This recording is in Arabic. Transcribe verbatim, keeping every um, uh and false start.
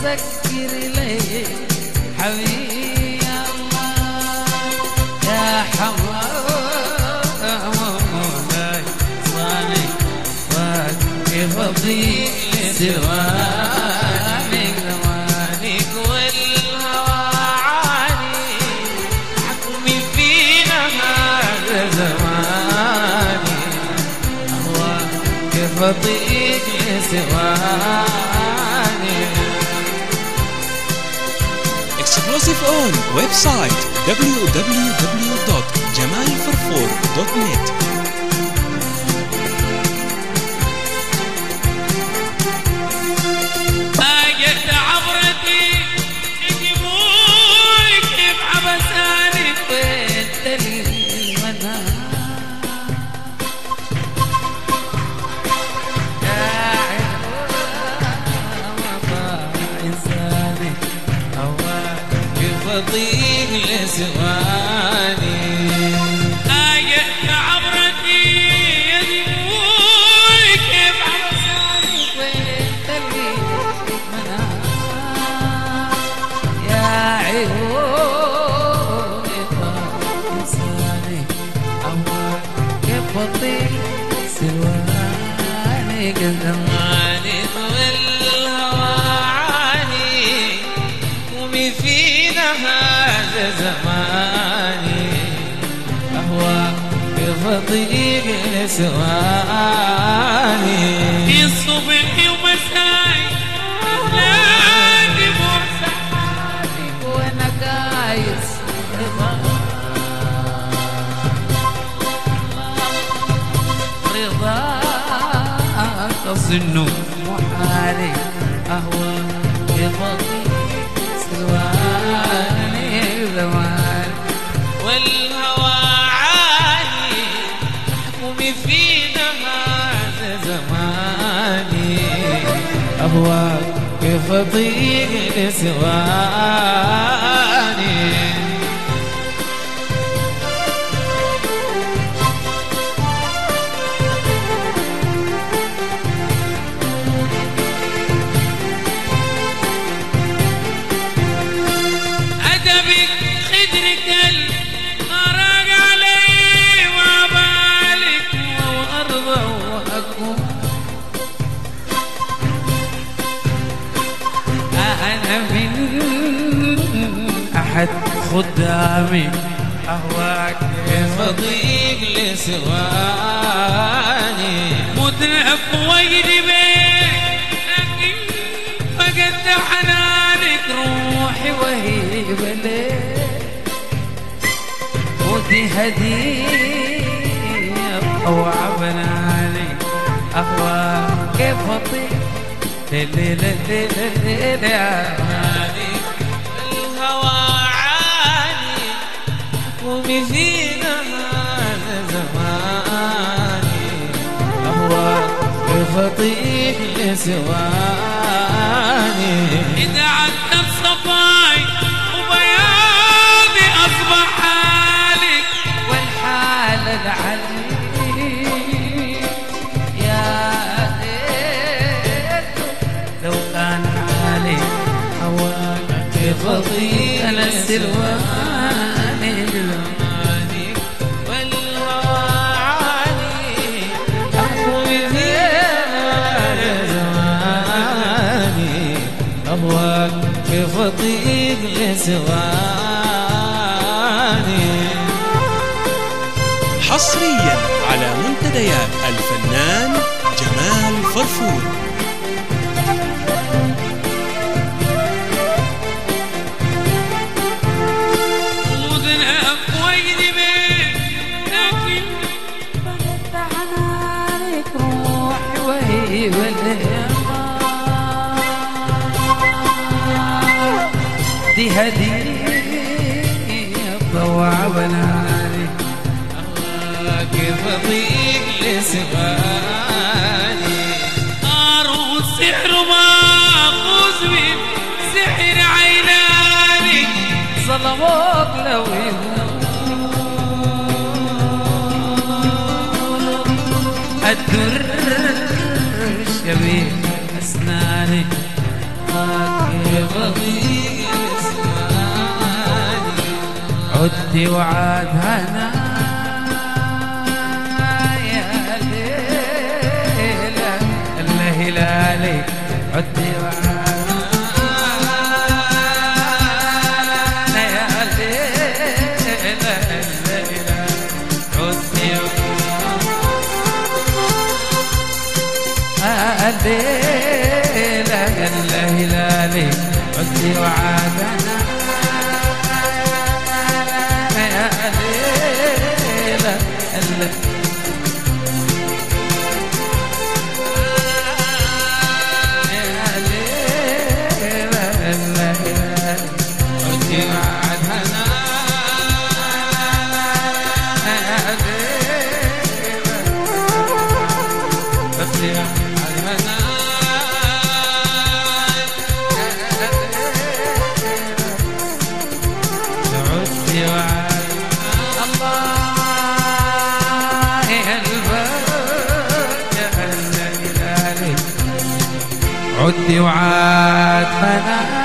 أذكر لي حبيبي الله يا حمام مولاي صاني وكيف أضيق سواني زمانك والهوى عاني حكمي فينا هذا زماني أهوى كيف أضيق سواني. Exclusive on website w w w dot jamal farfour dot net. أضيق لسواني آية عبرتي يا دموعي كيف عبساني وانت اللي منام يا عيوني طال إنساني أموال كيف أضيق سواني قدماني والهوى عاني قومي فينا هذا زماني أهوى كيف أضيق لسواني في الصبح ومساي نادي مرسحاني وأنا قايس رضاك أظن محالي أهوى كيف أضيق سواني زمان والهوى عالي حكمي فينا هذا زماني أهوى كيف أضيق لسواني. أنا من أحد خدامي أهواك كيف أضيق لسواني متعب ويجبك لكن فقدت حنانك روحي وهي بليك ودي هدية طوع بناني أهواك كيف أضيق الليل الليل الليل يا مالي الهوى عالي حكمي فينا هذا زماني أهوى كيف أطيق لسواني إذا عدت صباي وبياضي أصبح حالك والحال العلي كيف أضيق لسواني زماني والهوى عالي حكمي فينا زماني أهواك كيف أضيق لسواني. حصريا على منتديات الفنان جمال فرفور. دي هدية ضوع بناني الله كيف أضيق لسواني نار والسحر ماخوذ من سحر عيناني ظلموك لو الدر شبيه أسناني يبغي اسمعني عدي وعاد هنا يا ليلة الهلالي عدي وعاد يا ليلة الليلة عدي الليلة الهلالي عدي وعادنا يا ليلة يا ليلة الهلالي عدي وعادنا يا ليلة عدي عدي وعاد منام